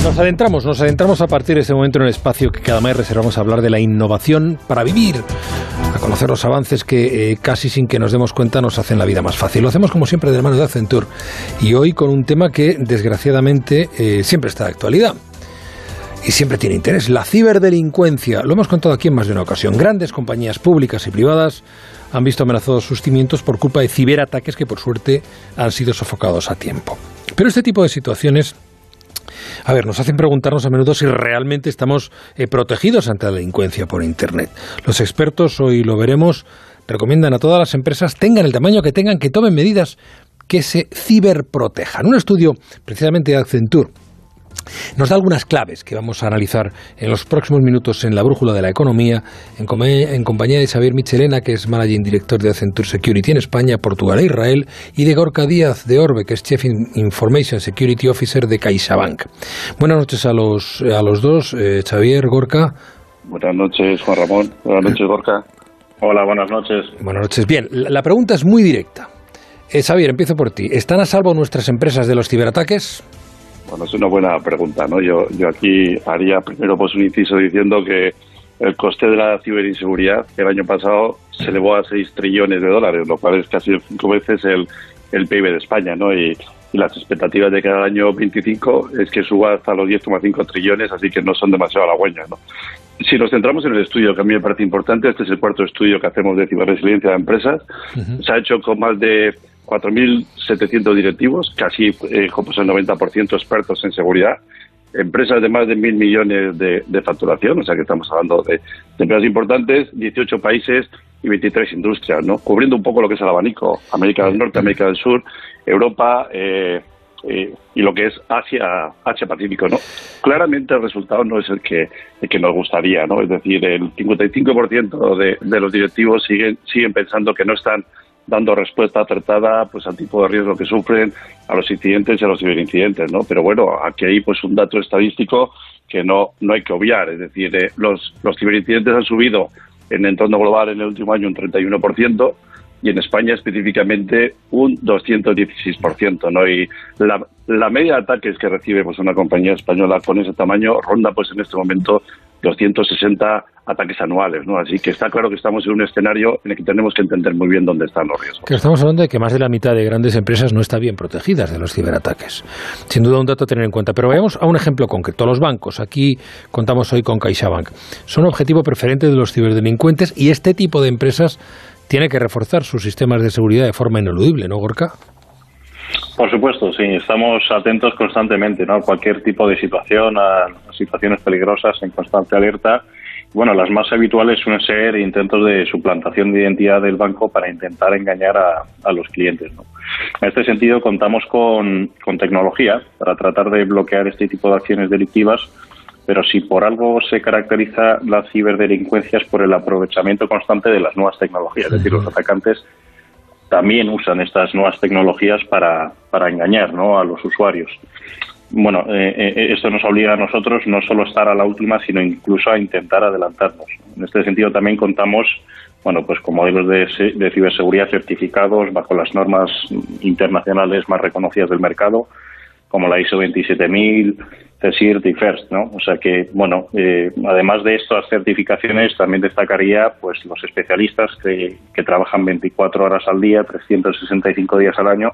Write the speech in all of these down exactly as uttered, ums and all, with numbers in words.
Nos adentramos, nos adentramos a partir de ese momento en el espacio que cada mes reservamos a hablar de la innovación para vivir, a conocer los avances que eh, casi sin que nos demos cuenta nos hacen la vida más fácil. Lo hacemos como siempre de la mano de Accenture y hoy con un tema que desgraciadamente eh, siempre está de actualidad y siempre tiene interés, la ciberdelincuencia. Lo hemos contado aquí en más de una ocasión. Grandes compañías públicas y privadas han visto amenazados sus cimientos por culpa de ciberataques que por suerte han sido sofocados a tiempo. Pero este tipo de situaciones, a ver, nos hacen preguntarnos a menudo si realmente estamos eh, protegidos ante la delincuencia por Internet. Los expertos, hoy lo veremos, recomiendan a todas las empresas, tengan el tamaño que tengan, que tomen medidas que se ciberprotejan. Un estudio precisamente de Accenture nos da algunas claves que vamos a analizar en los próximos minutos en la brújula de la economía, en, com- en compañía de Xavier Michelena, que es Managing Director de Accenture Security en España, Portugal e Israel, y de Gorka Díaz de Orbe, que es Chief Information Security Officer de CaixaBank. Buenas noches a los, a los dos, eh, Xavier, Gorka. Buenas noches, Juan Ramón. Buenas noches, Gorka. Hola, buenas noches. Buenas noches. Bien, la, la pregunta es muy directa. Eh, Xavier, empiezo por ti. ¿Están a salvo nuestras empresas de los ciberataques? Bueno, es una buena pregunta, ¿no? Yo, yo aquí haría primero pues un inciso diciendo que el coste de la ciberinseguridad el año pasado se elevó a seis trillones de dólares, lo cual es casi cinco veces el, el P I B de España, ¿no? Y, y las expectativas de cada año veinticinco es que suba hasta los diez coma cinco trillones, así que no son demasiado halagüeñas, ¿no? Si nos centramos en el estudio, que a mí me parece importante, este es el cuarto estudio que hacemos de ciberresiliencia de empresas. Uh-huh. Se ha hecho con más de cuatro mil setecientos directivos, casi eh, pues el noventa por ciento expertos en seguridad, empresas de más de mil millones de, de facturación, o sea que estamos hablando de, de empresas importantes, dieciocho países y veintitrés industrias, ¿no? Cubriendo un poco lo que es el abanico, América del Norte, América del Sur, Europa eh, eh, y lo que es Asia, Asia Pacífico, ¿no? Claramente el resultado no es el que, el que nos gustaría, ¿no? Es decir, el cincuenta y cinco por ciento de, de los directivos siguen, siguen pensando que no están dando respuesta acertada pues al tipo de riesgo que sufren, a los incidentes y a los ciberincidentes, ¿no? Pero bueno, aquí hay pues un dato estadístico que no no hay que obviar, es decir, eh, los, los ciberincidentes han subido en el entorno global en el último año un treinta y uno por ciento y en España específicamente un doscientos dieciséis por ciento, ¿no? Y la, la media de ataques que recibe pues una compañía española con ese tamaño ronda pues en este momento doscientos sesenta ataques anuales, ¿no? Así que está claro que estamos en un escenario en el que tenemos que entender muy bien dónde están los riesgos. Que estamos hablando de que más de la mitad de grandes empresas no está bien protegidas de los ciberataques. Sin duda un dato a tener en cuenta. Pero vayamos a un ejemplo concreto. Los bancos, aquí contamos hoy con CaixaBank, son objetivo preferente de los ciberdelincuentes y este tipo de empresas tiene que reforzar sus sistemas de seguridad de forma ineludible, ¿no, Gorka? Por supuesto, sí. Estamos atentos constantemente, ¿no? A cualquier tipo de situación, a situaciones peligrosas, en constante alerta. Bueno, las más habituales suelen ser intentos de suplantación de identidad del banco para intentar engañar a, a los clientes, ¿no? En este sentido, contamos con, con tecnología para tratar de bloquear este tipo de acciones delictivas, pero si por algo se caracteriza la ciberdelincuencia es por el aprovechamiento constante de las nuevas tecnologías. Es decir, los atacantes también usan estas nuevas tecnologías para, para engañar, ¿no?, a los usuarios. Bueno, eh, eh, esto nos obliga a nosotros no solo a estar a la última, sino incluso a intentar adelantarnos. En este sentido también contamos, bueno, pues con modelos de, de ciberseguridad certificados bajo las normas internacionales más reconocidas del mercado, como la I S O veintisiete mil, CESIRT y FIRST, ¿no? O sea que, bueno, eh, además de estas certificaciones, también destacaría pues los especialistas que, que trabajan veinticuatro horas al día, trescientos sesenta y cinco días al año,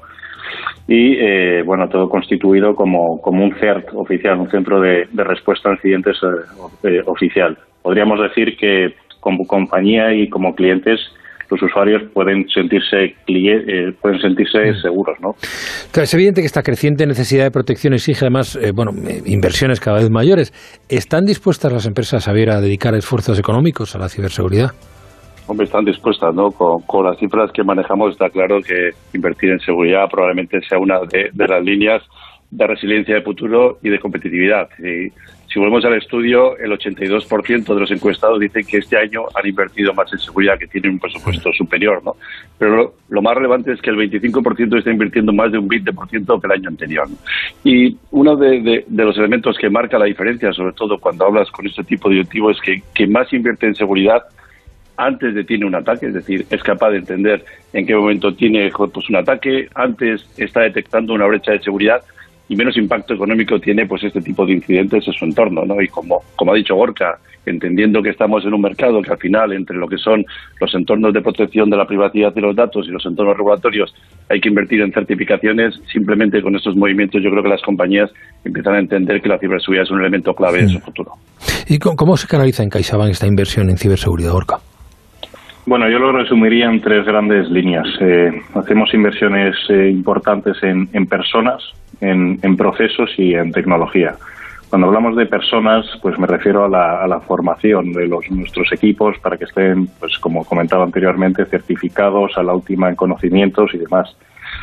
y, eh, bueno, todo constituido como, como un C E R T oficial, un centro de, de respuesta a incidentes eh, eh, oficial. Podríamos decir que como compañía y como clientes los usuarios pueden sentirse eh, pueden sentirse seguros, ¿no? Claro, es evidente que esta creciente necesidad de protección exige además eh, bueno, inversiones cada vez mayores. ¿Están dispuestas las empresas a, ver, a dedicar esfuerzos económicos a la ciberseguridad? Hombre, están dispuestas, ¿no? Con, con las cifras que manejamos está claro que invertir en seguridad probablemente sea una de, de las líneas de resiliencia de futuro y de competitividad. Y si volvemos al estudio, el ochenta y dos por ciento de los encuestados dicen que este año han invertido más en seguridad, que tienen un presupuesto superior, ¿no? Pero lo, lo más relevante es que el veinticinco por ciento está invirtiendo más de un veinte por ciento que el año anterior, ¿no? Y uno de, de, de los elementos que marca la diferencia, sobre todo cuando hablas con este tipo de directivos, es que quien más invierte en seguridad antes de tiene un ataque, es decir, es capaz de entender en qué momento tiene pues, un ataque, antes está detectando una brecha de seguridad y menos impacto económico tiene pues este tipo de incidentes en su entorno, ¿no? Y como, como ha dicho Gorka, entendiendo que estamos en un mercado que al final, entre lo que son los entornos de protección de la privacidad de los datos y los entornos regulatorios, hay que invertir en certificaciones. Simplemente con estos movimientos yo creo que las compañías empiezan a entender que la ciberseguridad es un elemento clave sí. de su futuro. ¿Y cómo se canaliza en CaixaBank esta inversión en ciberseguridad, Gorka? Bueno, yo lo resumiría en tres grandes líneas. Eh, hacemos inversiones eh, importantes en, en personas, en, en procesos y en tecnología. Cuando hablamos de personas, pues me refiero a la, a la formación de los, nuestros equipos para que estén, pues como comentaba anteriormente, certificados a la última en conocimientos y demás.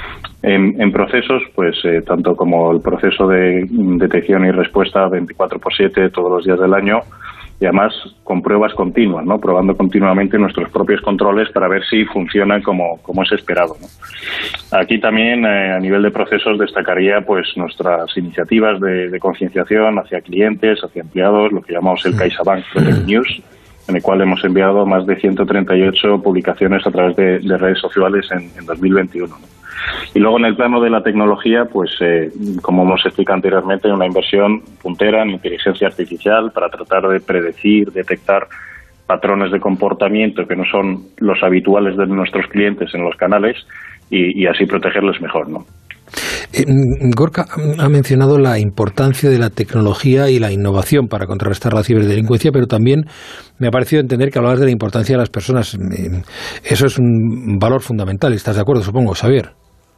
En, en procesos, pues eh, tanto como el proceso de detección y respuesta veinticuatro por siete todos los días del año, y además con pruebas continuas, ¿no? Probando continuamente nuestros propios controles para ver si funcionan como, como es esperado, ¿no? Aquí también, eh, a nivel de procesos, destacaría pues nuestras iniciativas de, de concienciación hacia clientes, hacia empleados, lo que llamamos el CaixaBank Protect News, en el cual hemos enviado más de ciento treinta y ocho publicaciones a través de, de redes sociales en, en dos mil veintiuno, ¿no? Y luego en el plano de la tecnología, pues eh, como hemos explicado anteriormente, una inversión puntera en inteligencia artificial para tratar de predecir, detectar patrones de comportamiento que no son los habituales de nuestros clientes en los canales y, y así protegerles mejor, ¿no? Eh, Gorka ha mencionado la importancia de la tecnología y la innovación para contrarrestar la ciberdelincuencia, pero también me ha parecido entender que hablabas de la importancia de las personas. Eh, eso es un valor fundamental. ¿Estás de acuerdo, supongo, Xavier?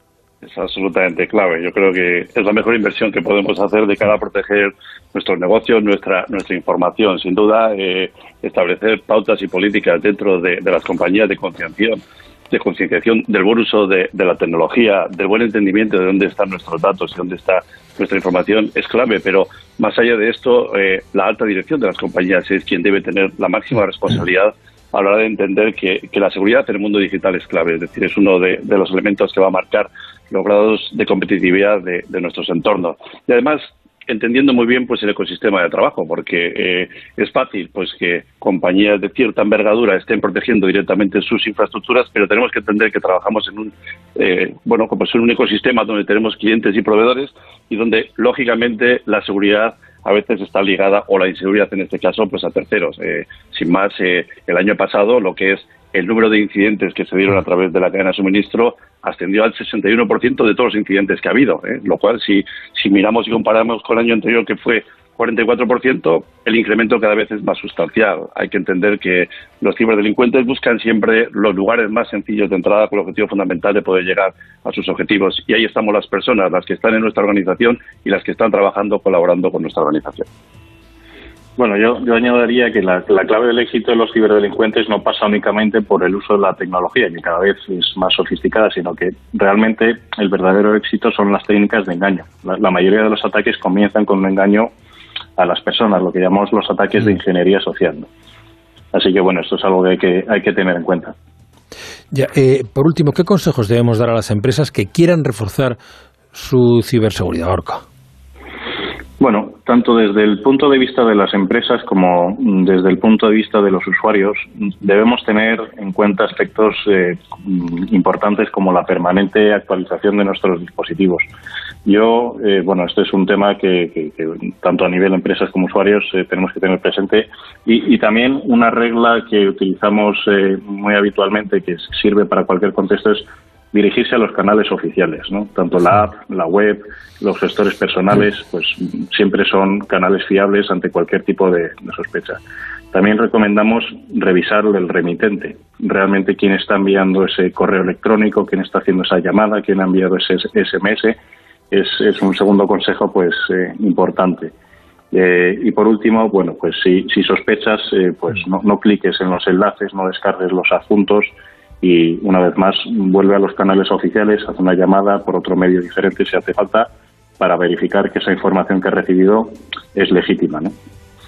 Es absolutamente clave. Yo creo que es la mejor inversión que podemos hacer de cara a proteger nuestros negocios, nuestra nuestra información. Sin duda, eh, establecer pautas y políticas dentro de, de las compañías de concienciación, de concienciación del buen uso de, de la tecnología, del buen entendimiento de dónde están nuestros datos y dónde está nuestra información es clave. Pero más allá de esto, eh, la alta dirección de las compañías es quien debe tener la máxima responsabilidad a la hora de entender que, que la seguridad en el mundo digital es clave. Es decir, es uno de, de los elementos que va a marcar los grados de competitividad de, de nuestros entornos. Y además, entendiendo muy bien pues el ecosistema de trabajo, porque eh, es fácil pues que compañías de cierta envergadura estén protegiendo directamente sus infraestructuras, pero tenemos que entender que trabajamos en un eh, bueno como es un ecosistema donde tenemos clientes y proveedores y donde lógicamente la seguridad a veces está ligada, o la inseguridad en este caso, pues a terceros. Eh, sin más, eh, el año pasado lo que es el número de incidentes que se dieron a través de la cadena de suministro ascendió al sesenta y uno por ciento de todos los incidentes que ha habido, ¿eh? Lo cual, si, si miramos y comparamos con el año anterior, que fue cuarenta y cuatro por ciento, el incremento cada vez es más sustancial. Hay que entender que los ciberdelincuentes buscan siempre los lugares más sencillos de entrada con el objetivo fundamental de poder llegar a sus objetivos. Y ahí estamos las personas, las que están en nuestra organización y las que están trabajando, colaborando con nuestra organización. Bueno, yo, yo añadiría que la, la clave del éxito de los ciberdelincuentes no pasa únicamente por el uso de la tecnología, que cada vez es más sofisticada, sino que realmente el verdadero éxito son las técnicas de engaño. La, la mayoría de los ataques comienzan con un engaño a las personas, lo que llamamos los ataques de ingeniería social, ¿no? Así que bueno, esto es algo que hay que, hay que tener en cuenta. Ya, eh, por último, ¿qué consejos debemos dar a las empresas que quieran reforzar su ciberseguridad, Gorka? Bueno, tanto desde el punto de vista de las empresas como desde el punto de vista de los usuarios, debemos tener en cuenta aspectos eh, importantes como la permanente actualización de nuestros dispositivos. Yo, eh, bueno, este es un tema que, que, que tanto a nivel empresas como usuarios eh, tenemos que tener presente y, y también una regla que utilizamos eh, muy habitualmente, que sirve para cualquier contexto, es dirigirse a los canales oficiales, ¿no? Tanto la app, la web, los gestores personales, pues siempre son canales fiables ante cualquier tipo de, de sospecha. También recomendamos revisar el remitente, realmente quién está enviando ese correo electrónico, quién está haciendo esa llamada, quién ha enviado ese ese eme ese, es, es un segundo consejo pues eh, importante. Eh, y por último, bueno, pues si, si sospechas, eh, pues no, no cliques en los enlaces, no descargues los adjuntos, y una vez más vuelve a los canales oficiales, hace una llamada por otro medio diferente si hace falta, para verificar que esa información que ha recibido es legítima, ¿no?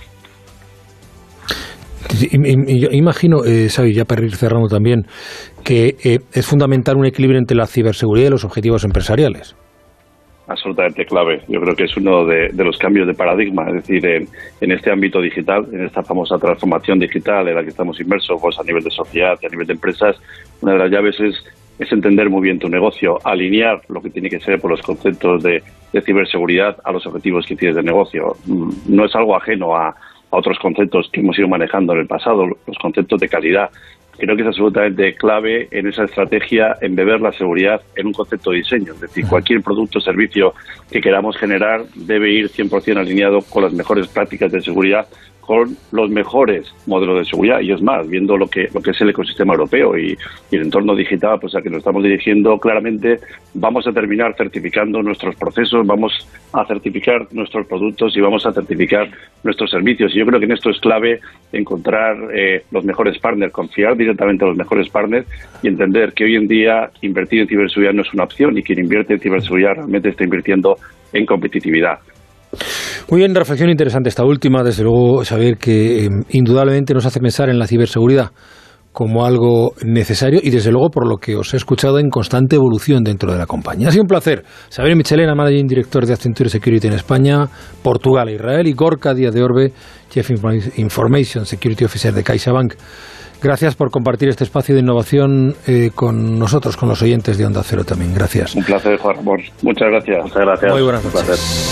Yo imagino, eh, Xavi, ya para ir cerrando también, que eh, es fundamental un equilibrio entre la ciberseguridad y los objetivos empresariales. Absolutamente clave. Yo creo que es uno de, de los cambios de paradigma, es decir, en, en este ámbito digital, en esta famosa transformación digital en la que estamos inmersos pues, a nivel de sociedad y a nivel de empresas, una de las llaves es es entender muy bien tu negocio, alinear lo que tiene que ser por los conceptos de, de ciberseguridad a los objetivos que tienes de negocio. No es algo ajeno a, a otros conceptos que hemos ido manejando en el pasado, los conceptos de calidad. Creo que es absolutamente clave en esa estrategia embeber la seguridad en un concepto de diseño. Es decir, cualquier producto o servicio que queramos generar debe ir cien por ciento alineado con las mejores prácticas de seguridad, con los mejores modelos de seguridad. Y es más, viendo lo que lo que es el ecosistema europeo y, y el entorno digital, pues a que nos estamos dirigiendo, claramente vamos a terminar certificando nuestros procesos, vamos a certificar nuestros productos y vamos a certificar nuestros servicios. Y yo creo que en esto es clave encontrar eh, los mejores partners, confiar directamente a los mejores partners y entender que hoy en día invertir en ciberseguridad no es una opción, y quien invierte en ciberseguridad realmente está invirtiendo en competitividad. Muy bien, reflexión interesante esta última, desde luego, saber que eh, indudablemente nos hace pensar en la ciberseguridad como algo necesario y, desde luego, por lo que os he escuchado, en constante evolución dentro de la compañía. Ha sido un placer. Xavier Michelena, Managing Director de Accenture Security en España, Portugal e Israel, y Gorka Díaz de Orbe, Chief Information Security Officer de CaixaBank. Gracias por compartir este espacio de innovación eh, con nosotros, con los oyentes de Onda Cero también. Gracias. Un placer, Juan Ramón. Muchas gracias. Muchas gracias. Muy buenas noches.